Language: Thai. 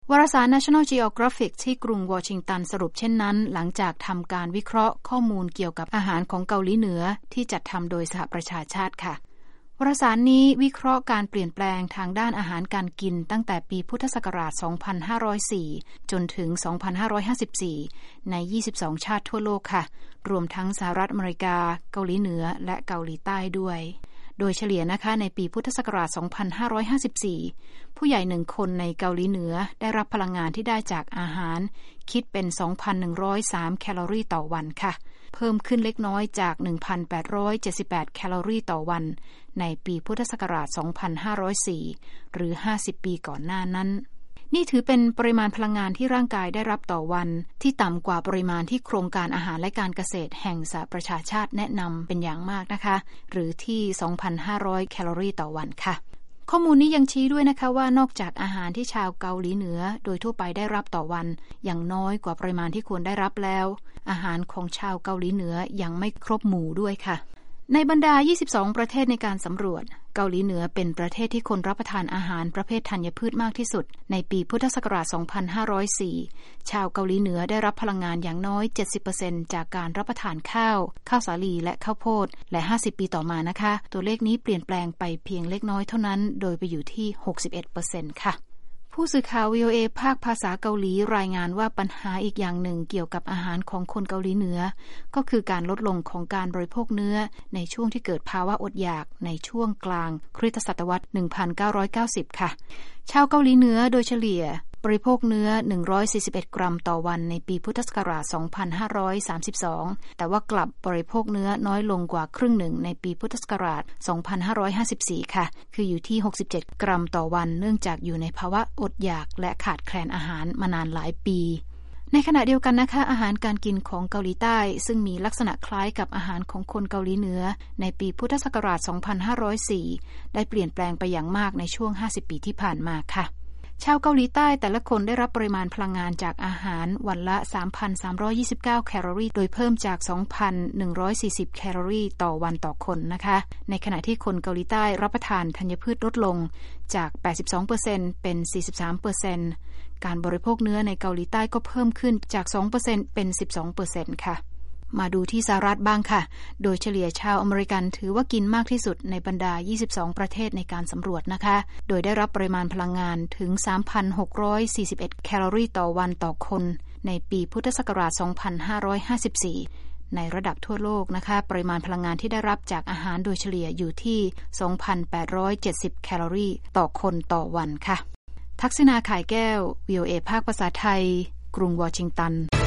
วารสาร National Geographic ที่กรุงวอชิงตันสรุปเช่นนั้นหลังจากทำการวิเคราะห์ข้อมูลเกี่ยวกับอาหารของเกาหลีเหนือที่จัดทำโดยสหประชาชาติค่ะวารสารนี้วิเคราะห์การเปลี่ยนแปลงทางด้านอาหารการกินตั้งแต่ปีพุทธศักราช 2504 จนถึง 2554 ใน 22 ชาติทั่วโลกค่ะรวมทั้งสหรัฐอเมริกาเกาหลีเหนือและเกาหลีใต้ด้วยโดยเฉลี่ยนะคะในปีพุทธศักราช 2554 ผู้ใหญ่1คนในเกาหลีเหนือได้รับพลังงานที่ได้จากอาหารคิดเป็น 2,103 แคลอรี่ต่อวันค่ะเพิ่มขึ้นเล็กน้อยจาก 1,878 แคลอรี่ต่อวันในปีพุทธศักราช 2504 หรือ 50 ปีก่อนหน้านั้นนี่ถือเป็นปริมาณพลังงานที่ร่างกายได้รับต่อวันที่ต่ำกว่าปริมาณที่โครงการอาหารและการเกษตรแห่งสหประชาชาติแนะนำเป็นอย่างมากนะคะหรือที่ 2,500 แคลอรี่ต่อวันค่ะข้อมูลนี้ยังชี้ด้วยนะคะว่านอกจากอาหารที่ชาวเกาหลีเหนือโดยทั่วไปได้รับต่อวันอย่างน้อยกว่าปริมาณที่ควรได้รับแล้วอาหารของชาวเกาหลีเหนือยังไม่ครบหมู่ด้วยค่ะในบรรดา 22 ประเทศในการสำรวจเกาหลีเหนือเป็นประเทศที่คนรับประทานอาหารประเภทธัญพืชมากที่สุดในปีพุทธศักราช 2504 ชาวเกาหลีเหนือได้รับพลังงานอย่างน้อย 70% จากการรับประทานข้าวสาลีและข้าวโพดและ 50 ปีต่อมานะคะตัวเลขนี้เปลี่ยนแปลงไปเพียงเล็กน้อยเท่านั้นโดยไปอยู่ที่ 61% ค่ะผู้สื่อข่าว VOA ภาคภาษาเกาหลีรายงานว่าปัญหาอีกอย่างหนึ่งเกี่ยวกับอาหารของคนเกาหลีเหนือก็คือการลดลงของการบริโภคเนื้อในช่วงที่เกิดภาวะอดอยากในช่วงกลางคริสตศตวรรษ 1990 ค่ะชาวเกาหลีเหนือโดยเฉลี่ยบริโภคเนื้อ141 กรัมต่อวันในปีพุทธศักราช 2532 แต่ว่ากลับบริโภคเนื้อน้อยลงกว่าครึ่งหนึ่งในปีพุทธศักราช 2554 ค่ะคืออยู่ที่ 67 กรัมต่อวันเนื่องจากอยู่ในภาวะอดอยากและขาดแคลนอาหารมานานหลายปีในขณะเดียวกันนะคะอาหารการกินของเกาหลีใต้ซึ่งมีลักษณะคล้ายกับอาหารของคนเกาหลีเหนือในปีพุทธศักราช 2504 ได้เปลี่ยนแปลงไปอย่างมากในช่วง 50 ปีที่ผ่านมาค่ะชาวเกาหลีใต้แต่ละคนได้รับปริมาณพลังงานจากอาหารวันละ 3,329 แคลอรี่โดยเพิ่มจาก 2,140 แคลอรี่ต่อวันต่อคนนะคะในขณะที่คนเกาหลีใต้รับประทานธัญพืชลดลงจาก 82% เป็น 43%การบริโภคเนื้อในเกาหลีใต้ก็เพิ่มขึ้นจาก 2% เป็น 12% ค่ะมาดูที่สหรัฐบ้างค่ะโดยเฉลี่ยชาวอเมริกันถือว่ากินมากที่สุดในบรรดา 22 ประเทศในการสำรวจนะคะโดยได้รับปริมาณพลังงานถึง 3,641 แคลอรี่ต่อวันต่อคนในปีพุทธศักราช 2554 ในระดับทั่วโลกนะคะปริมาณพลังงานที่ได้รับจากอาหารโดยเฉลี่ยอยู่ที่ 2,870 แคลอรี่ต่อคนต่อวันค่ะทักษิณา ข่ายแก้ว VOA ภาคภาษาไทยกรุงวอชิงตัน